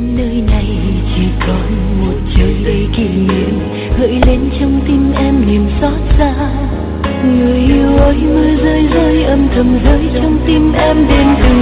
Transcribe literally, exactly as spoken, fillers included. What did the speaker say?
nơi này chỉ còn một trời đầy kỷ niệm, gợi lên trong tim em niềm xót xa. Người yêu ơi, mưa rơi rơi âm thầm rơi trong tim em đêm từ